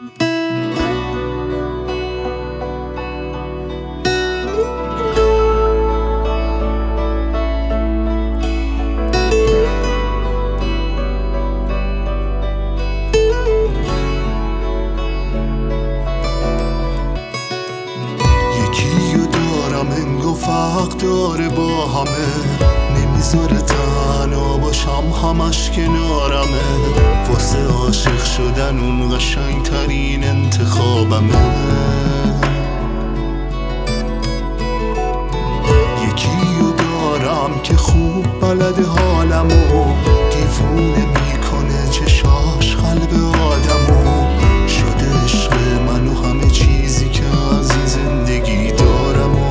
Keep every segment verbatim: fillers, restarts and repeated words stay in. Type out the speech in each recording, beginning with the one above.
فرق داره با همه، نمیذاره تنها باشم، همش کنارمه. واسه عاشق شدن اون قشنگ ترین انتخابمه. یکیو دارم که خوب بلد حالمو، دیوونه میکنه چشاش قلب آدمو. شده عشق من و همه چیزی که از این زندگی دارم.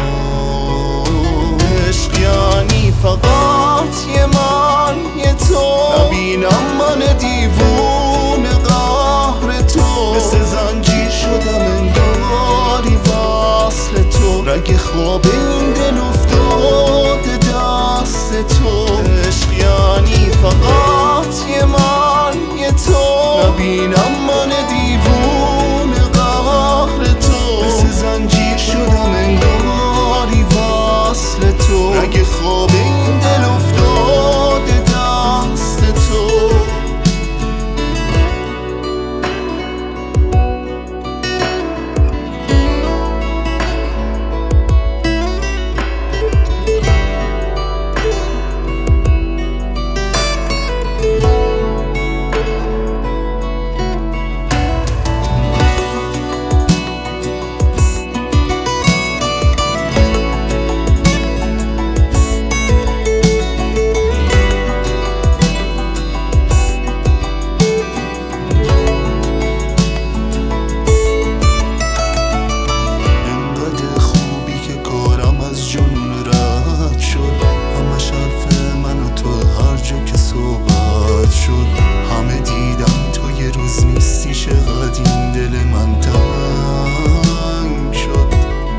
یعنی فقط یه من یه تو، نبینم من دیوونه قهر تو. مثل زنجیر شدم انگاری وصل تو، رگ خواب این دل افتاده دست تو. عشق یعنی فقط یه من یه تو، نبینم من دیوونه قهر تو. مثل زنجیر شدم انگاری وصل تو، رگ خواب این دل افتاده دست تو. همه دیدم تو یه روز نیستی، چقدر این دل من تنگ شد.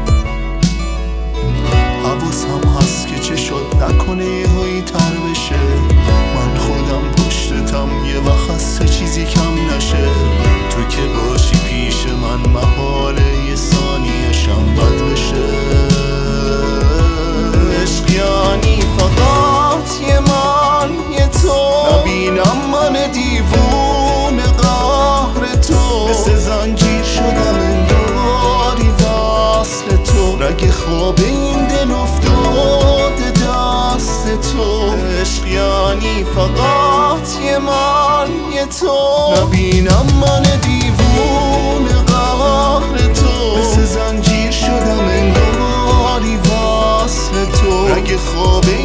حواسم هست که چه شد نکنه یه هایی تر بشه. من خودم پشتتم یه وقت هست چیزی کم نشه. تو که باشی پیش من محاله یه ثانیه‌شم بد بشه. عشق یعنی فقط یه من یه تو، نبینم من دیوونه قهر تو. مثل زنجیر شدم انگاری وصل تو، رگ خواب این دل افتاده دست تو. عشق یعنی فقط یه من یه تو، نبینم من دیوونه قهر تو. مثل زنجیر شدم انگاری وصل تو، رگ خواب